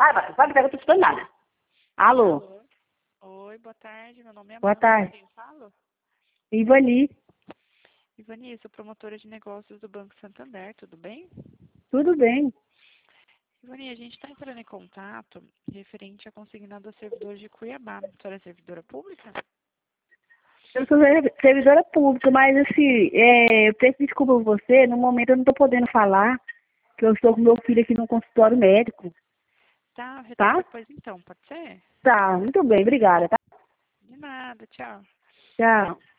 Vai, vai, vai, que eu tô escutando nada. Alô? Alô? Oi, boa tarde. Meu nome é Boa Amanda. Com tarde. quem eu falo? Ivani, Ivani, sou promotora de negócios do Banco Santander, tudo bem? tudo bem? Ivani, a gente está entrando em contato referente à consignada a servidores de Cuiabá. A senhora é servidora pública? Eu sou servidora pública, mas assim, eu peço desculpa por você, no momento eu não tô podendo falar, que eu estou com meu filho aqui no consultório médico, Tá, eu retorno tá? depois então, pode ser? Tá, muito bem, obrigada, tá? De nada, tchau. Tchau.